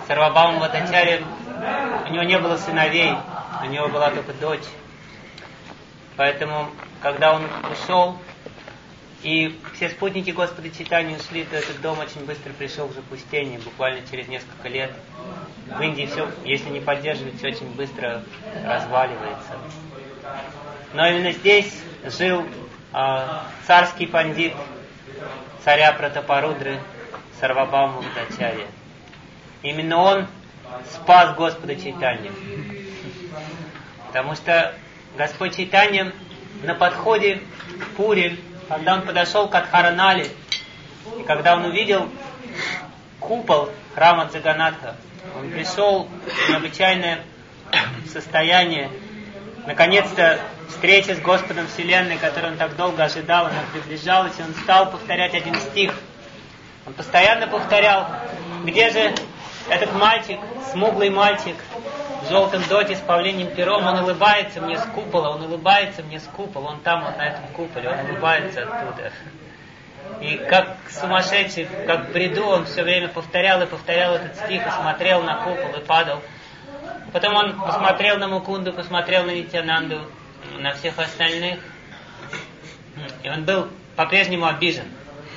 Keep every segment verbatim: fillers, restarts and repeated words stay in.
Сарвабхаума Бхаттачарья, у него не было сыновей, у него была только дочь. Поэтому, когда он ушел, и все спутники Господа Чайтаньи ушли, то этот дом очень быстро пришел в запустение, буквально через несколько лет. В Индии все, если не поддерживать, все очень быстро разваливается. Но именно здесь жил э, царский пандит царя Пратапарудры Сарвабхаума Бхаттачарья. Именно он спас Господа Чайтанью. Потому что Господь Чайтанья на подходе к Пури, когда он подошел к Адхаранали, и когда он увидел купол храма Джаганатха, он пришел в необычайное состояние. Наконец-то встреча с Господом Вселенной, которую он так долго ожидал, она приближалась, и он стал повторять один стих. Он постоянно повторял: где же этот мальчик, смуглый мальчик, в желтом доте с павлиним пером, он улыбается мне с купола, он улыбается мне с купола, он там, вот на этом куполе, он улыбается оттуда. И как сумасшедший, как в бреду, он все время повторял и повторял этот стих, и смотрел на купол, и падал. Потом он посмотрел на Мукунду, посмотрел на Нитьянанду, на всех остальных, и он был по-прежнему обижен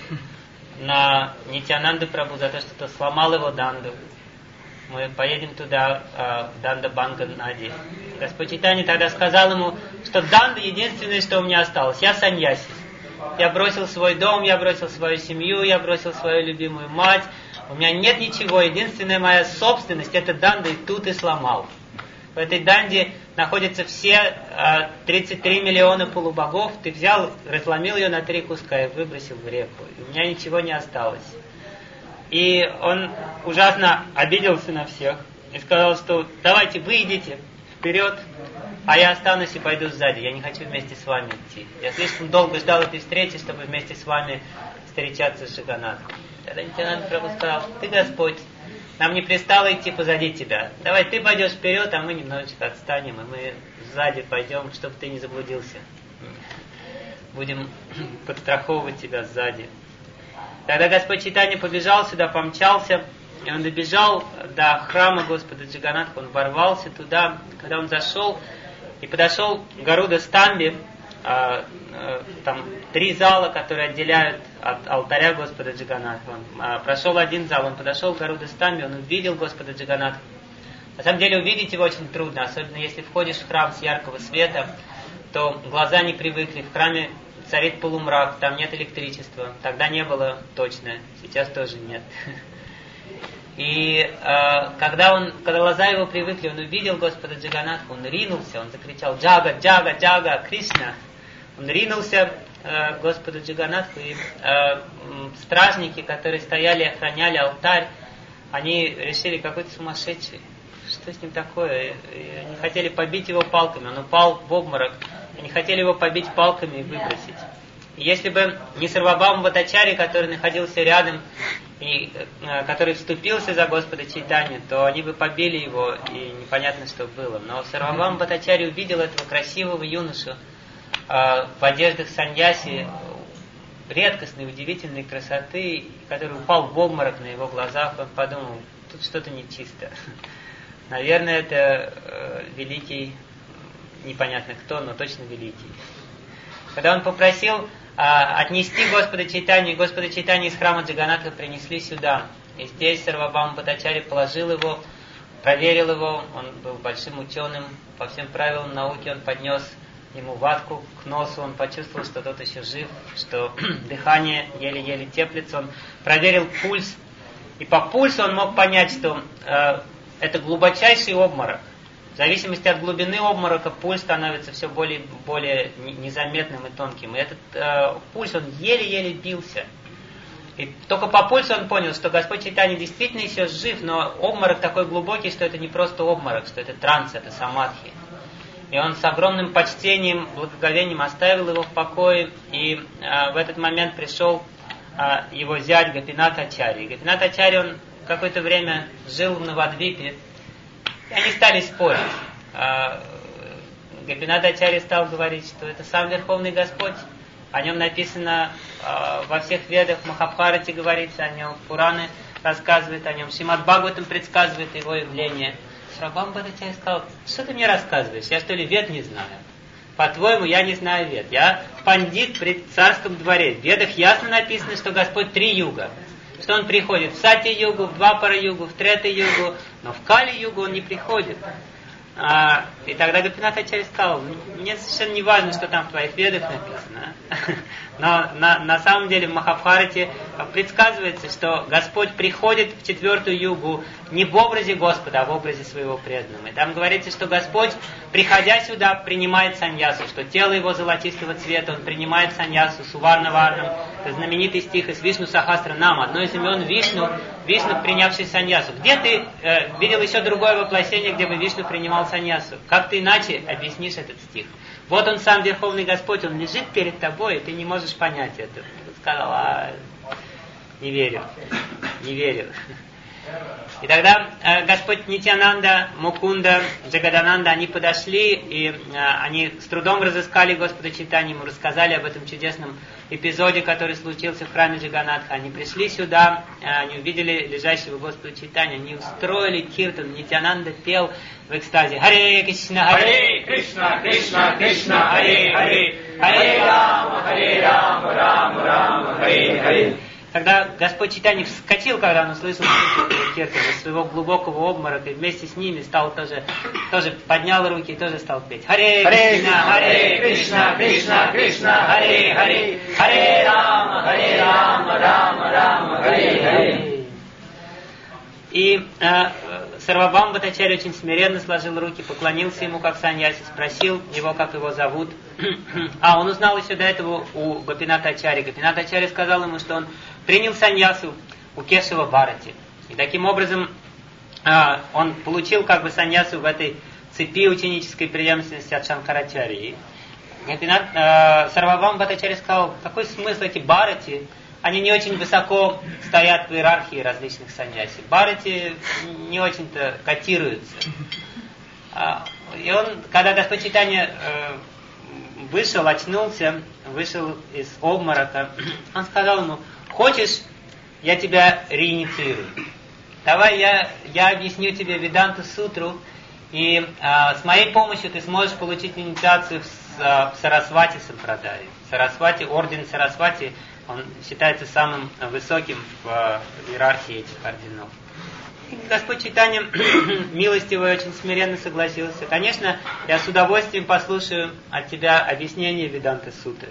на Нитьянанду Прабху за то, что тот сломал его данду. Мы поедем туда, в Данда Банга Нади. Господь Чайтанья тогда сказал ему, что данда единственное, что у меня осталось. Я саньяси. Я бросил свой дом, я бросил свою семью, я бросил свою любимую мать. У меня нет ничего. Единственная моя собственность — это данда, и тут и сломал. В этой данде находятся все тридцать три миллиона полубогов. Ты взял, разломил ее на три куска и выбросил в реку. И у меня ничего не осталось. И он ужасно обиделся на всех и сказал, что давайте вы идите вперед, а я останусь и пойду сзади. Я не хочу вместе с вами идти. Я слишком долго ждал этой встречи, чтобы вместе с вами встречаться с Джаганатхом. Тогда Нитьянанда Прабху сказал: ты Господь, нам не пристало идти позади тебя. Давай ты пойдешь вперед, а мы немножечко отстанем, и мы сзади пойдем, чтобы ты не заблудился. Будем подстраховывать тебя сзади. Тогда Господь Чайтанья побежал сюда, помчался, и он добежал до храма Господа Джаганатха, он ворвался туда. Когда он зашел и подошел к Гаруда Стамбе, а, а, там три зала, которые отделяют от алтаря Господа Джаганатха. Он а, прошел один зал, он подошел к Гаруда Стамбе, он увидел Господа Джаганатха. На самом деле увидеть его очень трудно, особенно если входишь в храм с яркого света, то глаза не привыкли, в храме царит полумрак, там нет электричества. Тогда не было точно, сейчас тоже нет. И э, когда, он, когда глаза его привыкли, он увидел Господа Джаганатха, он ринулся, он закричал: Джага, Джага, Джага, Кришна. Он ринулся э, к Господу Джаганатху, и э, стражники, которые стояли и охраняли алтарь, они решили: какой-то сумасшедший, что с ним такое? И они хотели побить его палками, он упал в обморок. Они хотели его побить палками и выбросить. И если бы не Сарвабхаума Бхаттачарья, который находился рядом, и э, который вступился за Господа Чайтанью, то они бы побили его, и непонятно, что было. Но Сарвабхаума Бхаттачарья увидел этого красивого юношу э, в одеждах саньяси, редкостной, удивительной красоты, который упал в обморок на его глазах. Он подумал: тут что-то нечисто. Наверное, это э, великий, непонятно кто, но точно великий. Когда он попросил а, отнести Господа Чайтанью, Господа Чайтанью из храма Джаганатха принесли сюда. И здесь Сарвабхаума Бхаттачарья положил его, проверил его. Он был большим ученым, по всем правилам науки. Он поднес ему ватку к носу, он почувствовал, что тот еще жив, что дыхание еле-еле теплится. Он проверил пульс, и по пульсу он мог понять, что э, это глубочайший обморок. В зависимости от глубины обморока пульс становится все более, более незаметным и тонким. И этот э, пульс, он еле-еле бился. И только по пульсу он понял, что Господь Чайтанья действительно еще жив, но обморок такой глубокий, что это не просто обморок, что это транс, это самадхи. И он с огромным почтением, благоговением оставил его в покое. И э, в этот момент пришел э, его зять Гопинат Ачарья. Гопинат Ачарья, он какое-то время жил в Навадвипе. И они стали спорить. Гопинат Ачарья стал говорить, что это сам Верховный Господь. О нем написано во всех ведах, в Махабхарате говорится о нем, Пураны рассказывает о нем. Шримад Бхагаватам предсказывает его явление. Сарвабхаума Бхаттачарья сказал: что ты мне рассказываешь? Я что ли вед не знаю? По-твоему, я не знаю вед. Я пандит при царском дворе. В ведах ясно написано, что Господь три юга. Что Он приходит в Сати-югу, в Двапара-югу, в Трета-югу, но в Кали-югу Он не приходит. А, и тогда Гопинат Ачарья сказал: мне совершенно не важно, что там в твоих ведах написано. Но на, на самом деле в Махабхарате предсказывается, что Господь приходит в четвертую югу не в образе Господа, а в образе своего преданного. И там говорится, что Господь, приходя сюда, принимает саньясу, что тело его золотистого цвета, он принимает саньясу Суварна Варнам. Это знаменитый стих из Вишну Сахасра Нам, одно из имен Вишну, Вишну, принявший саньясу. Где ты э, видел еще другое воплощение, где бы Вишну принимал саньясу? Как ты иначе объяснишь этот стих? Вот он сам, Верховный Господь, он лежит перед тобой, и ты не можешь понять это. Он сказал: а, не верю, не верю. И тогда э, Господь Нитьянанда, Мукунда, Джагадананда, они подошли, и э, они с трудом разыскали Господа Чайтанью, ему рассказали об этом чудесном эпизоде, который случился в храме Джаганатха. Они пришли сюда, э, они увидели лежащего Господа Чайтанью, они устроили киртан. Нитьянанда пел в экстазе: Харе Кришна, Харе Кришна, Кришна Кришна, Харе Харе, Харе Рама, Харе Рама, Рама Рама, Харе Харе. Когда Господь Чайтанья вскочил, когда он услышал киртан, из своего глубокого обморока, и вместе с ними стал тоже, тоже поднял руки и тоже стал петь: Харе Кришна, Харе Кришна, Кришна Кришна, Харе Харе, Харе Рама, Харе Рама, Рама Рама, Харе Харе. И э, Сарвабхаума Бхаттачарья очень смиренно сложил руки, поклонился ему как саньяси, спросил его, как его зовут. А, он узнал еще до этого у Гопината Ачарьи. Гопинат Ачарья сказал ему, что он принял саньясу у Кешава Бхарати. И таким образом э, он получил как бы саньясу в этой цепи ученической преемственности от Шанкарачарьи. Гопинат, э, Сарвабхаума Бхаттачарья сказал: какой смысл эти Бхарати? Они не очень высоко стоят в иерархии различных саньяси. Бхарати не очень-то котируются. И он, когда Господь Чайтанья вышел, очнулся, вышел из обморока, он сказал ему: хочешь, я тебя реинициирую. Давай я, я объясню тебе Веданту Сутру, и а, с моей помощью ты сможешь получить инициацию в, в Сарасвати Сампрадаи. Сарасвати, орден Сарасвати, он считается самым высоким в иерархии этих орденов. И Господь Чайтанья милостиво и очень смиренно согласился: конечно, я с удовольствием послушаю от тебя объяснение Веданта Сутры.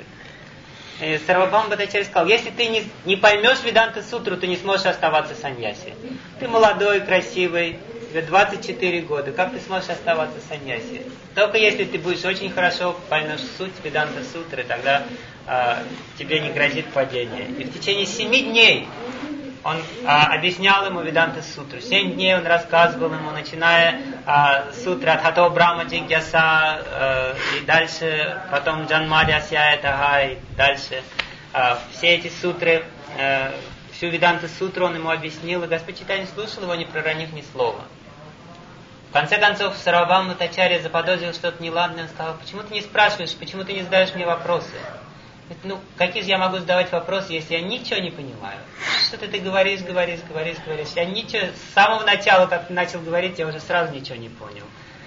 И Сарвабхаума Бхаттачарья сказал: если ты не, не поймешь Веданта Сутру, ты не сможешь оставаться саньяси. Ты молодой, красивый, тебе двадцать четыре года, как ты сможешь оставаться саньяси? Только если ты будешь очень хорошо поймешь суть Веданта Сутры, тогда э, тебе не грозит падение. И в течение семи дней он а, объяснял ему Веданта Сутру. Семь дней он рассказывал ему, начиная а, с сутры от Хато Брахма Джигьяса, а, и дальше, потом Джанмади Асьяятага, и дальше. А, все эти сутры, а, всю Веданта Сутру он ему объяснил, и Господь Чайтанья слушал его, не проронив ни слова. В конце концов, Сарвабхаума Бхаттачарья заподозрил что-то неладное, он сказал: почему ты не спрашиваешь, почему ты не задаешь мне вопросы? Ну, какие же я могу задавать вопросы, если я ничего не понимаю? Что-то ты говоришь, говоришь, говоришь, говоришь. Я ничего, с самого начала, как ты начал говорить, я уже сразу ничего не понял.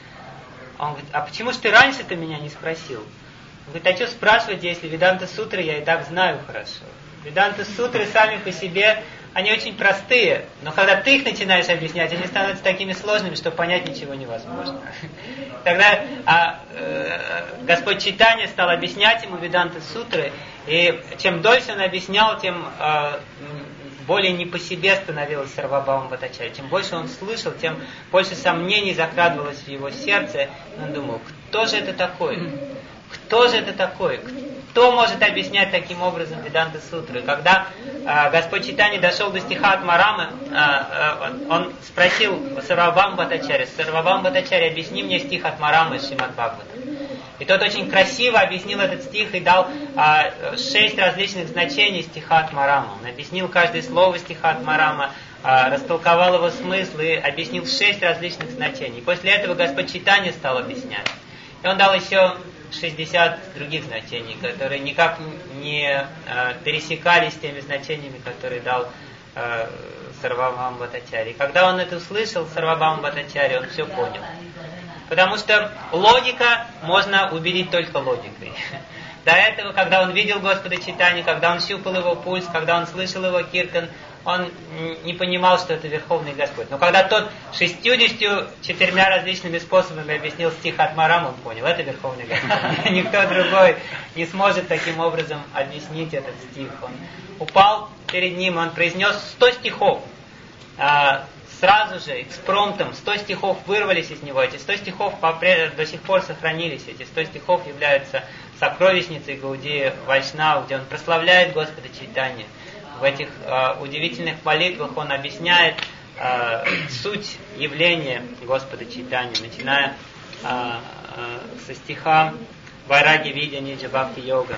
Он говорит: а почему же ты раньше-то меня не спросил? Он говорит: а что спрашивать, если Веданта Сутры я и так знаю хорошо? Веданта Сутры сами по себе, они очень простые, но когда ты их начинаешь объяснять, они становятся такими сложными, что понять ничего невозможно. Тогда а, э, Господь Чайтанья стал объяснять ему Веданта Сутры, и чем дольше он объяснял, тем э, более не по себе становилось Сарвабхаума Бхаттачарья. Чем больше он слышал, тем больше сомнений закрадывалось в его сердце. Он думал: кто же это такой? Кто же это такой? Кто может объяснять таким образом Веданта Сутры? Когда э, Господь Чайтанья дошел до стиха Атмарамы, э, э, он спросил Сарвабхаума Бхаттачарья: Сарвабхаума Бхаттачарья, объясни мне стих Атмарамы из Шримад Бхагаватам. И тот очень красиво объяснил этот стих и дал э, шесть различных значений стиха Атмарамы. Он объяснил каждое слово стиха Атмарама, э, растолковал его смысл и объяснил шесть различных значений. После этого Господь Чайтанья стал объяснять. И он дал еще шестьдесят других значений, которые никак не э, пересекались с теми значениями, которые дал э, Сарвабхаума Бхаттачарьи. И когда он это услышал, Сарвабхаума Бхаттачарьи, он все понял. Потому что логика можно убедить только логикой. До этого, когда он видел Господа Чайтанью, когда он щупал его пульс, когда он слышал его киртан, он не понимал, что это Верховный Господь. Но когда тот шестьюдесятью четырьмя различными способами объяснил стих Атмарам, он понял, это Верховный Господь. Никто другой не сможет таким образом объяснить этот стих. Он упал перед ним, он произнес сто стихов. Сразу же, экспромтом, сто стихов вырвались из него. Эти сто стихов до сих пор сохранились. Эти сто стихов являются сокровищницей Гаудии Вайшнава, где он прославляет Господа Чайтанью. В этих э, удивительных молитвах он объясняет э, суть явления Господа Чайтанью, начиная э, э, со стиха «Вайраги видя ниджа бхакти йога».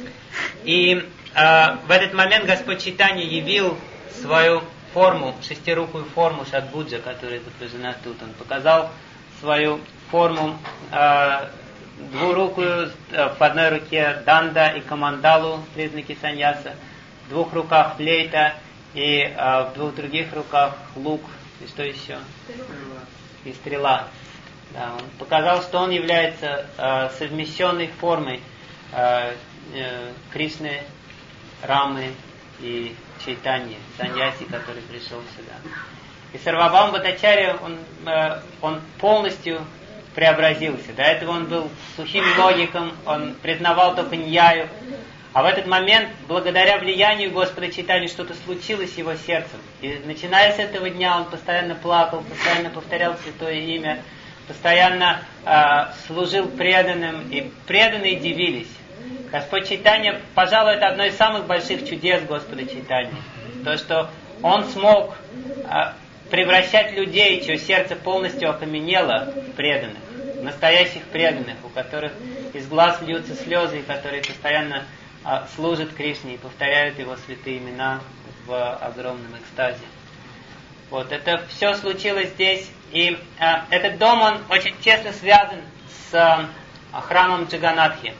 И э, в этот момент Господь Чайтанья явил свою форму, шестирукую форму Шадбуджа, которая изображена тут. Он показал свою форму э, двурукую, э, в одной руке данда и камандалу, признаки саньяса, в двух руках флейта и э, в двух других руках лук и что еще? Стрела. И стрела. Да, он показал, что он является э, совмещенной формой э, э, Кришны, Рамы и Чайтаньи, саньяси, который пришел сюда. И Сарвабхаума Бхаттачарья, он, э, он полностью преобразился. До этого он был сухим логиком, он признавал только ньяю. А в этот момент, благодаря влиянию Господа Чайтаньи, что-то случилось с его сердцем. И начиная с этого дня он постоянно плакал, постоянно повторял святое имя, постоянно э, служил преданным, и преданные дивились. Господь Чайтанья, пожалуй, это одно из самых больших чудес Господа Чайтаньи. То, что он смог э, превращать людей, чье сердце полностью окаменело, в преданных, настоящих преданных, у которых из глаз льются слезы, и которые постоянно э, служат Кришне и повторяют его святые имена в огромном экстазе. Вот, это все случилось здесь, и э, этот дом, он очень тесно связан с э, храмом Джаганатхи.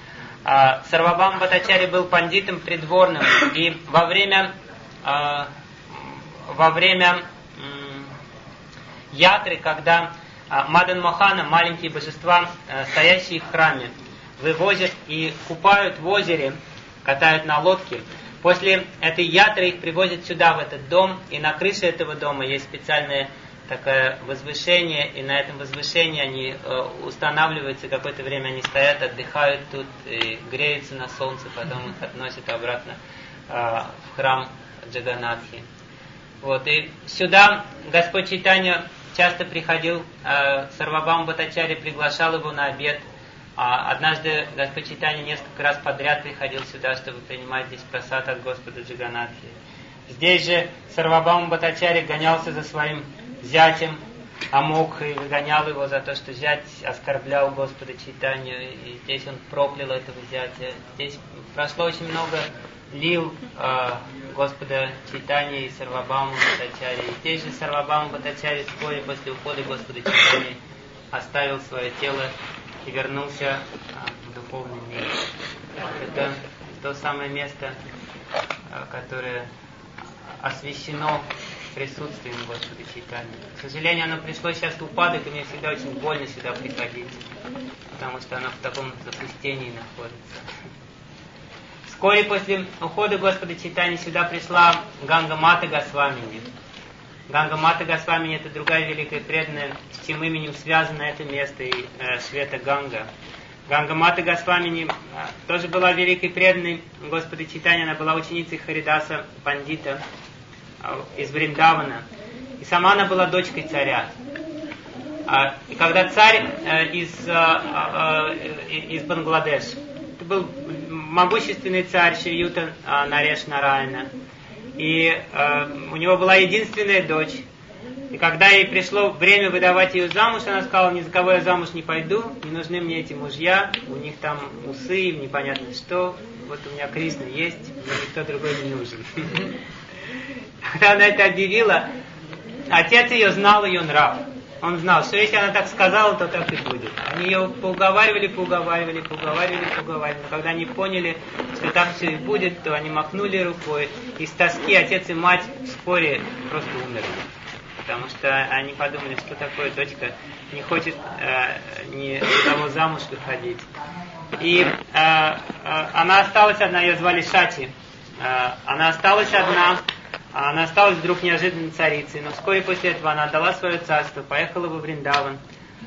Э, Сарвабхаума Бхаттачарья был пандитом придворным, и во время, э, во время э, ятры, когда э, Мадан Мохана, маленькие божества, э, стоящие в храме, вывозят и купают в озере, катают на лодке. После этой ятры их привозят сюда, в этот дом, и на крыше этого дома есть специальное такое возвышение, и на этом возвышении они э, устанавливаются, какое-то время они стоят, отдыхают тут, и греются на солнце, потом их относят обратно э, в храм Джаганатхи. Вот, и сюда Господь Чайтанья часто приходил, э, Сарвабхаума Бхаттачарья приглашал его на обед. А однажды Господь Чайтанья несколько раз подряд приходил сюда, чтобы принимать здесь прасад от Господа Джаганатхи. Здесь же Сарвабхаума Бхаттачарья гонялся за своим зятем Амокха и выгонял его за то, что зять оскорблял Господа Чайтанью, и здесь он проклял этого зятя. Здесь прошло очень много лил э, Господа Чайтаньи и Сарвабхаума Бхаттачарьи. И здесь же Сарвабхаума Бхаттачарья вскоре после ухода Господа Чайтаньи оставил свое тело и вернулся а, в духовный мир. Это то самое место, а, которое освящено присутствием Господа Чайтаньи. К сожалению, оно пришло сейчас в упадок, и мне всегда очень больно сюда приходить, потому что оно в таком запустении находится. Вскоре после ухода Господа Чайтаньи сюда пришла Ганга Мата Госвамини. Ганга Мата Госвамини — это другая великая преданная, с чьим именем связано это место, и э, Швета Ганга. Ганга Мата Госвамини э, тоже была великой преданной Господа Чайтаньи, она была ученицей Харидаса Пандита э, из Вриндавана. И сама она была дочкой царя. Э, и когда царь э, из, э, э, из Бангладеш, это был могущественный царь Шриюта э, Нареш Нараяна, и э, у него была единственная дочь. И когда ей пришло время выдавать ее замуж, она сказала: ни за кого я замуж не пойду, не нужны мне эти мужья, у них там усы, непонятно что, вот у меня Кришна есть, мне никто другой не нужен. Когда она это объявила, отец ее знал ее нрав. Он знал, что если она так сказала, то так и будет. Они ее поуговаривали, поуговаривали, поуговаривали, поуговаривали. Но когда они поняли, что так все и будет, то они махнули рукой. И с тоски отец и мать в споре просто умерли. Потому что они подумали, что такое, дочка не хочет э, ни за кого замуж выходить. И э, э, она осталась одна, ее звали Шати. Э, она осталась одна. Она осталась вдруг неожиданно царицей, но вскоре после этого она отдала свое царство, поехала во Вриндаван,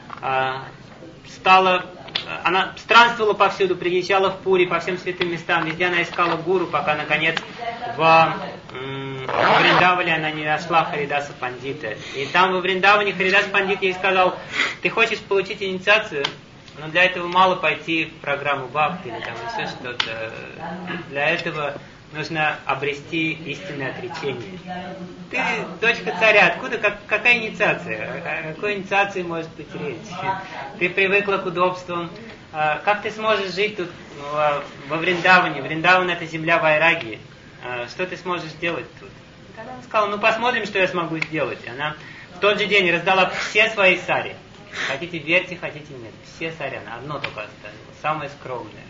стала, она странствовала повсюду, приезжала в Пури, по всем святым местам, везде она искала гуру, пока наконец в, в Вриндаване она не нашла Харидаса Пандита. И там во Вриндаване Харидас Пандит ей сказал: ты хочешь получить инициацию, но для этого мало пойти в программу Бхакти или там еще что-то. Для этого нужно обрести истинное отречение. Ты дочка царя, откуда, как, какая инициация? О какой инициации может быть речь? Ты привыкла к удобствам. Как ты сможешь жить тут во Вриндаване? Вриндаван — это земля Вайрагии. Что ты сможешь делать тут? Тогда она сказала: ну посмотрим, что я смогу сделать. Она в тот же день раздала все свои сари. Хотите верьте, хотите нет. Все сари, она одно только оставила, самое скромное.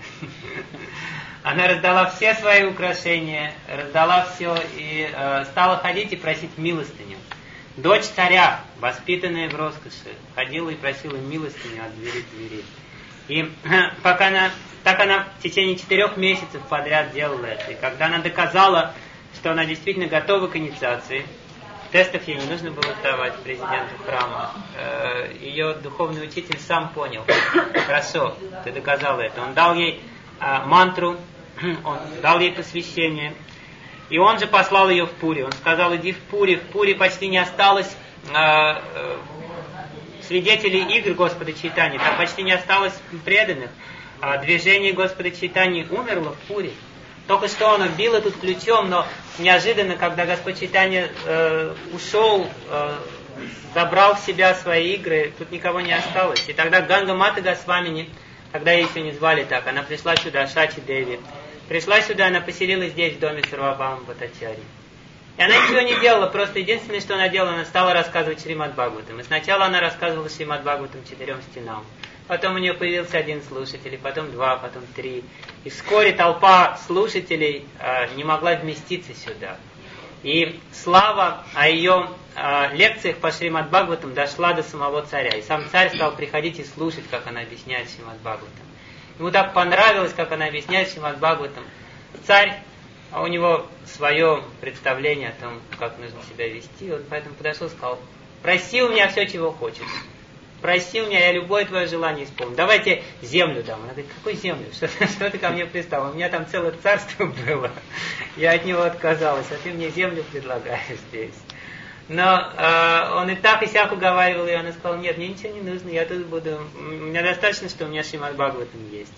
Она раздала все свои украшения, раздала все и э, стала ходить и просить милостыню. Дочь царя, воспитанная в роскоши, ходила и просила милостыню от двери к двери. И пока она, так она в течение четырех месяцев подряд делала это. И когда она доказала, что она действительно готова к инициации, тестов ей не нужно было сдавать президенту храма. Э, ее духовный учитель сам понял: хорошо, ты доказала это. Он дал ей э, мантру, он дал ей посвящение. И он же послал ее в Пури. Он сказал: иди в Пури. В Пури почти не осталось э, э, свидетелей игр Господа Чайтаньи. Там почти не осталось преданных. А движение Господа Чайтаньи умерло в Пури. Только что он бил тут ключом, но неожиданно, когда Господь Чайтанья э, ушел, э, забрал в себя свои игры, тут никого не осталось. И тогда Ганга Мата Госвамини, тогда ее еще не звали так, она пришла сюда, Шачи Деви. Пришла сюда, она поселилась здесь, в доме Сарвабхаума Бхаттачарьи. И она ничего не делала, просто единственное, что она делала, она стала рассказывать Шримад Бхагаватам. И сначала она рассказывала Шримад Бхагаватам четырем стенам. Потом у нее появился один слушатель, потом два, потом три. И вскоре толпа слушателей э, не могла вместиться сюда. И слава о ее э, лекциях по Шримад Бхагаватам дошла до самого царя. И сам царь стал приходить и слушать, как она объясняет Шримад Бхагаватам. Ему так понравилось, как она объясняет Шримад Бхагаватам. Царь, а у него свое представление о том, как нужно себя вести. Он поэтому подошел и сказал: проси у меня все, чего хочешь. Проси у меня, я любое твое желание исполню. Давайте землю дам. Она говорит: какую землю? Что, что ты ко мне пристал? У меня там целое царство было. Я от него отказалась, а ты мне землю предлагаешь здесь. Но э, он и так и сяк уговаривал ее. Она сказала: нет, мне ничего не нужно, я тут буду. Мне достаточно, что у меня Шримад Бхагаватам есть.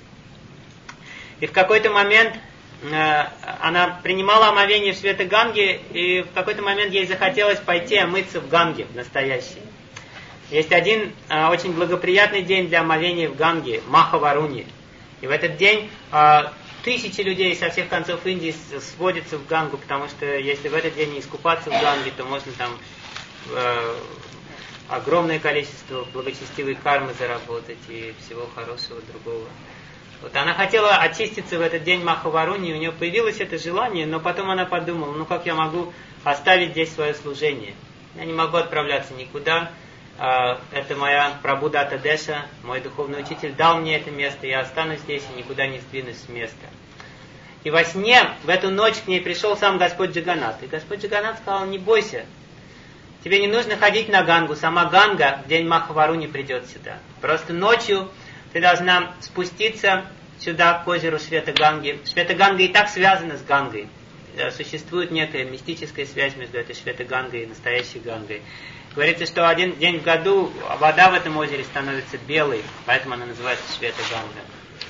И в какой-то момент э, она принимала омовение в святой Ганге, и в какой-то момент ей захотелось пойти омыться в Ганге настоящей. Есть один э, очень благоприятный день для омовения в Ганге, Махаваруни. И в этот день э, тысячи людей со всех концов Индии сводятся в Гангу, потому что если в этот день не искупаться в Ганге, то можно там э, огромное количество благочестивой кармы заработать и всего хорошего другого. Вот она хотела очиститься в этот день Махаваруни, у нее появилось это желание, но потом она подумала: ну как я могу оставить здесь свое служение? Я не могу отправляться никуда. Это моя Прабхудата Деша, мой духовный учитель дал мне это место, я останусь здесь и никуда не сдвинусь с места. И во сне, в эту ночь к ней пришел сам Господь Джаганнат. И Господь Джаганнат сказал: не бойся, тебе не нужно ходить на Гангу, сама Ганга в день Махаваруни придет сюда. Просто ночью ты должна спуститься сюда, к озеру Швета-Ганги. Швета-Ганга и так связана с Гангой. Существует некая мистическая связь между этой Швета-Гангой и настоящей Гангой. Говорится, что один день в году вода в этом озере становится белой, поэтому она называется Швета-Ганга.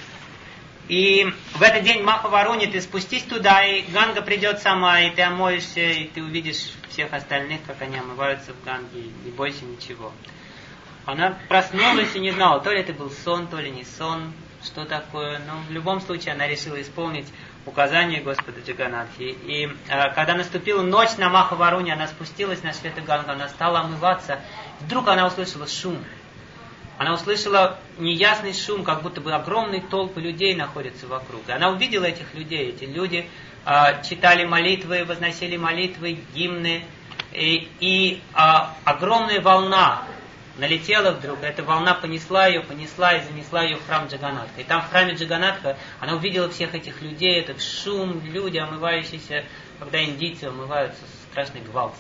И в этот день Махаваруни ты спустись туда, и Ганга придет сама, и ты омоешься, и ты увидишь всех остальных, как они омываются в Ганге, и не бойся ничего. Она проснулась и не знала, то ли это был сон, то ли не сон. что такое. Но в любом случае она решила исполнить указание Господа Джаганатхи. И э, когда наступила ночь на Махаваруне, она спустилась на Шветагангу, она стала омываться. Вдруг она услышала шум. Она услышала неясный шум, как будто бы огромные толпы людей находятся вокруг. И она увидела этих людей. Эти люди э, читали молитвы, возносили молитвы, гимны. И, и э, огромная волна налетела вдруг. Эта волна понесла ее, понесла и занесла ее в храм Джаганатха. И там в храме Джаганатха она увидела всех этих людей, этот шум, люди, омывающиеся, когда индийцы омываются, страшный гвалт.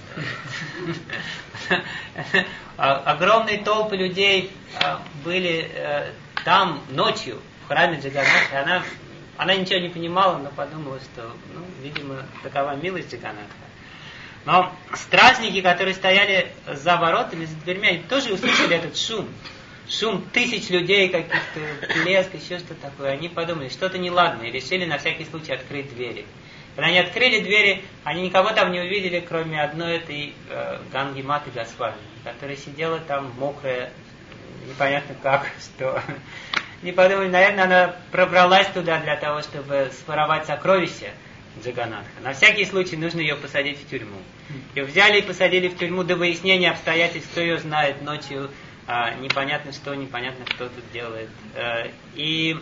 Огромные толпы людей были там ночью, в храме Джаганатха. Она, она ничего не понимала, но подумала, что, ну, видимо, такова милость Джаганатха. Но стражники, которые стояли за воротами, за дверьми, они тоже услышали этот шум. Шум тысяч людей, каких-то плеск, еще что-то такое. Они подумали, что-то неладное, и решили на всякий случай открыть двери. Когда они открыли двери, они никого там не увидели, кроме одной этой э, Ганги Маты Госвами, которая сидела там мокрая, непонятно как, что. Не подумали, наверное, она пробралась туда для того, чтобы своровать сокровища Джаганатха. На всякий случай нужно ее посадить в тюрьму. Ее взяли и посадили в тюрьму до выяснения обстоятельств, кто ее знает ночью, а, непонятно что, непонятно кто тут делает. А, и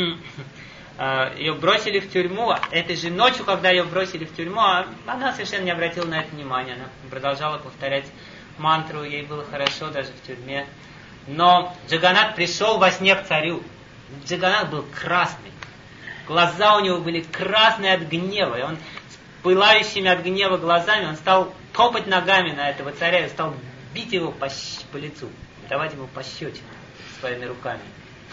а, ее бросили в тюрьму. Этой же ночью, когда ее бросили в тюрьму, она совершенно не обратила на это внимания. Она продолжала повторять мантру, ей было хорошо даже в тюрьме. Но Джаганат пришел во сне к царю. Джаганат был красный. Глаза у него были красные от гнева, и он с пылающими от гнева глазами, он стал топать ногами на этого царя и стал бить его по, по лицу, давать ему пощечину своими руками.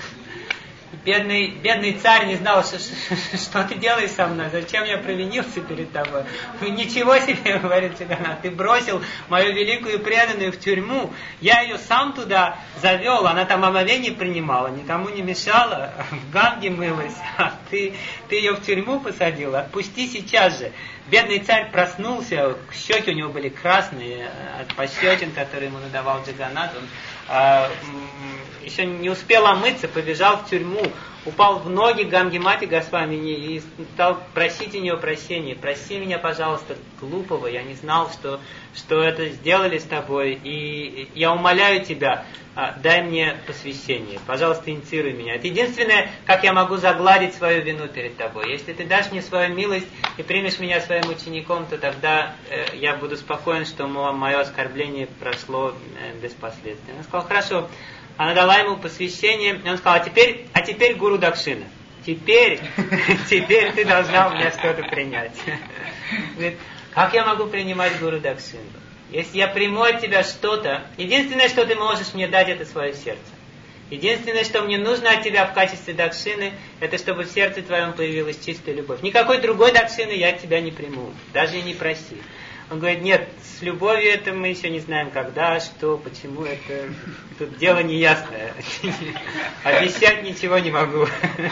Бедный, бедный царь не знал, что, что, что ты делаешь со мной, зачем я провинился перед тобой. Ничего себе, говорит Джаганат, ты бросил мою великую преданную в тюрьму, я ее сам туда завел, она там омовение принимала, никому не мешала, в Ганге мылась, а ты, ты ее в тюрьму посадил, отпусти сейчас же. Бедный царь проснулся, щеки у него были красные от пощечин, которые ему надавал Джаганат. Он а, еще не успел омыться, побежал в тюрьму, упал в ноги Ганги Мати Госвамини и стал просить у нее прощения. Прости меня, пожалуйста, глупого, я не знал, что, что это сделали с тобой, и я умоляю тебя, дай мне посвящение, пожалуйста, инициируй меня. Это единственное, как я могу загладить свою вину перед тобой. Если ты дашь мне свою милость и примешь меня своим учеником, то тогда э, я буду спокоен, что мое оскорбление прошло э, без последствий. Он сказал, хорошо. Она дала ему посвящение, и он сказал, а теперь, а теперь Гуру Дакшина. Теперь, теперь ты должна у меня что-то принять. Говорит, как я могу принимать Гуру Дакшину? Если я приму от тебя что-то, единственное, что ты можешь мне дать, это свое сердце. Единственное, что мне нужно от тебя в качестве дакшины, это чтобы в сердце твоем появилась чистая любовь. Никакой другой дакшины я от тебя не приму, даже и не проси. Он говорит, нет, с любовью это мы еще не знаем, когда, что, почему, это тут дело неясное. Обещать ничего не могу.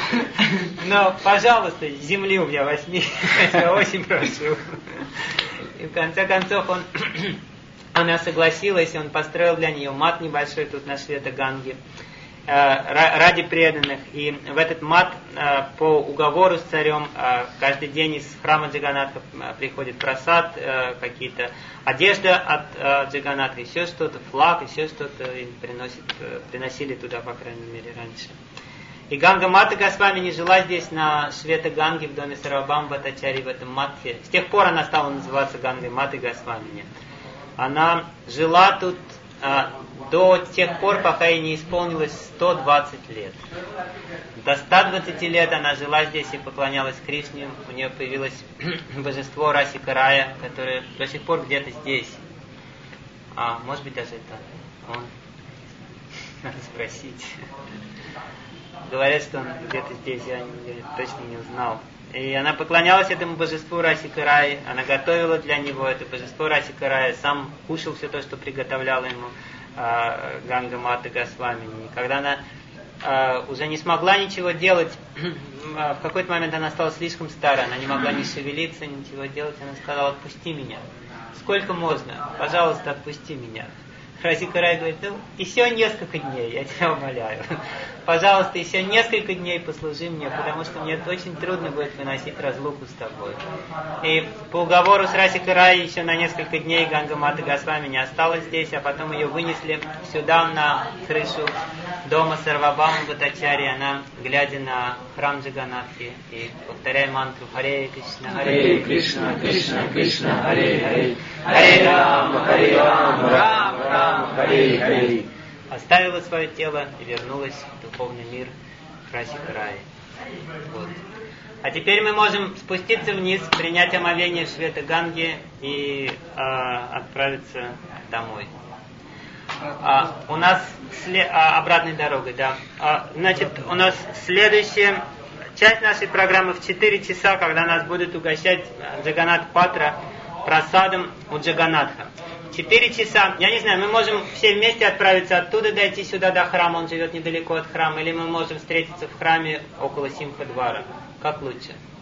Но, пожалуйста, земли у меня возьми, я очень прошу. И в конце концов он, она согласилась, он построил для нее мат небольшой тут на Шветаганге ради преданных. И в этот мат по уговору с царем каждый день из храма Джаганатха приходит прасад, какие-то одежда от Джаганатха, еще что-то, флаг, еще что-то им приносит, приносили туда, по крайней мере, раньше. И Ганга Мата Госвамини жила здесь на Шветаганге в доме Сарвабхаума Бхаттачарьи в этом матхе. С тех пор она стала называться Гангой Маты Госвамини. Она жила тут а, до тех пор, пока ей не исполнилось сто двадцать лет. До ста двадцати лет она жила здесь и поклонялась Кришне. У нее появилось божество Расика Рая, которое до сих пор где-то здесь. А, может быть, даже это он. Надо спросить. Говорят, что он где-то здесь, я, я точно не узнал. И она поклонялась этому божеству Расика Рай, она готовила для него это божество Расика Рая, сам кушал все то, что приготовляла ему э, Ганга Мата Госвамини. И когда она э, уже не смогла ничего делать, в какой-то момент она стала слишком старой, она не могла ни шевелиться, ничего делать, она сказала, отпусти меня. Сколько можно? Пожалуйста, отпусти меня. Расика Рай говорит, ну, еще несколько дней, я тебя умоляю. Пожалуйста, еще несколько дней послужи мне, потому что мне очень трудно будет выносить разлуку с тобой. И по уговору с Расикой Рай еще на несколько дней Ганга Мата Госвами не осталась здесь, а потом ее вынесли сюда, на крышу дома Сарвабхаума Бхаттачарьи. Она, глядя на храм Джаганатхи, и повторяя мантру Харе Кришна, Харе Кришна, Кришна Кришна, Харе Харе, Харе Рама, Харе Рама, Рама Рама, Харе Харе, оставила свое тело и вернулась в духовный мир Расика Рая. Вот. А теперь мы можем спуститься вниз, принять омовение в Швета Ганге и э, отправиться домой. А, у нас след... а, обратной дорогой, да. А, значит, у нас следующая часть нашей программы в четыре часа, когда нас будут угощать Джаганат Патра просадом у Джаганатха. Четыре часа, я не знаю, мы можем все вместе отправиться оттуда, дойти сюда до храма, он живет недалеко от храма, или мы можем встретиться в храме около Симха-двара. Как лучше?